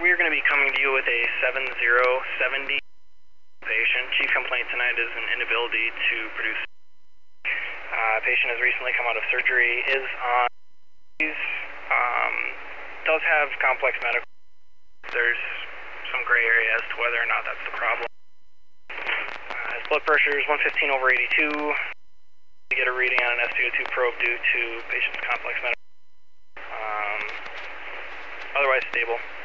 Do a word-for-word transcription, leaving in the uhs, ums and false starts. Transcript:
we are going to be coming to you with a seven zero seventy patient. Chief complaint tonight is an inability to produce. Uh, patient has recently come out of surgery, is on, um, does have complex medical. There's some gray area as to whether or not that's the problem. Uh, his blood pressure is one fifteen over eighty-two. We get a reading on an S p O two probe due to patient's complex medical. Um, otherwise stable.